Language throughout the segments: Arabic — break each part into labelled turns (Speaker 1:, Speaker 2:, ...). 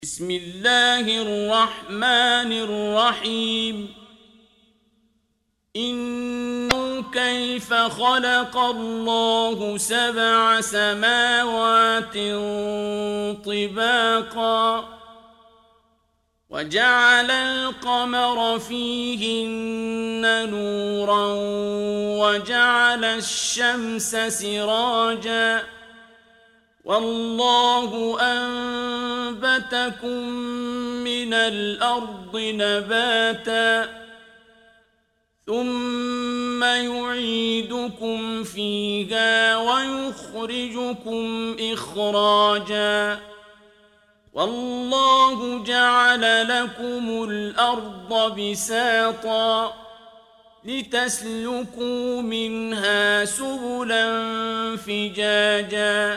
Speaker 1: بسم الله الرحمن الرحيم إنه كيف خلق الله 7 سماوات طباقا وجعل القمر فيهن نورا وجعل الشمس سراجا والله أنبتكم من الأرض نباتا ثم يعيدكم فيها ويخرجكم إخراجا والله جعل لكم الأرض بساطا لتسلكوا منها سبلا فجاجا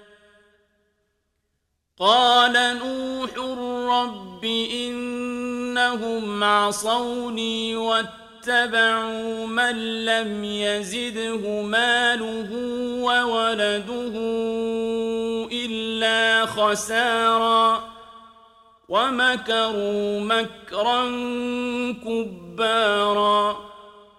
Speaker 1: قال نوح رب إنهم عصوني واتبعوا من لم يزده ماله وولده إلا خسارا ومكروا مكرا كبارا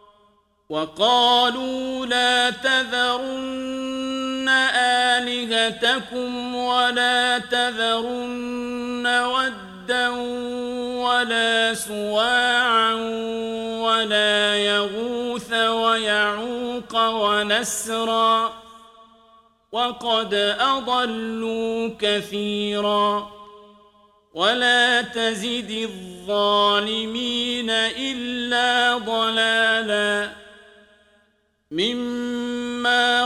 Speaker 1: وقالوا لا تذرن آلهتكم ولا تذرن ودا ولا سواعا ولا يغوث ويعوق ونسرا وقد أضلوا كثيرا ولا تزد الظالمين إلا ضلالا مما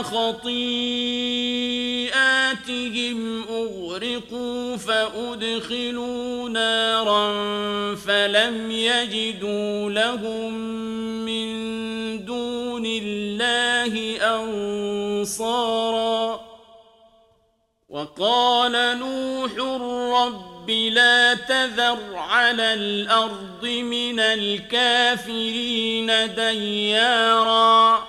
Speaker 1: خطيئاتهم أغرقوا فأدخلوا نارا فلم يجدوا لهم من دون الله أنصارا وقال نوح رب لا تذر على الأرض من الكافرين ديارا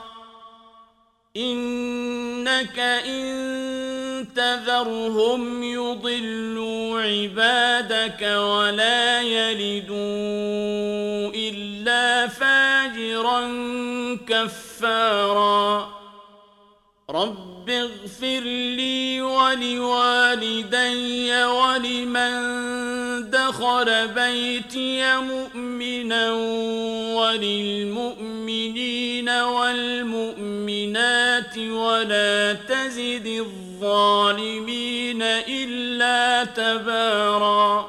Speaker 1: إنك إن تذرهم يضلوا عبادك ولا يلدوا إلا فاجرا كفارا رب اغفر لي ولوالدي ولمن دخل بيتي مؤمنا وللمؤمنين والمؤمنات ولا تزد الظالمين إلا تبارا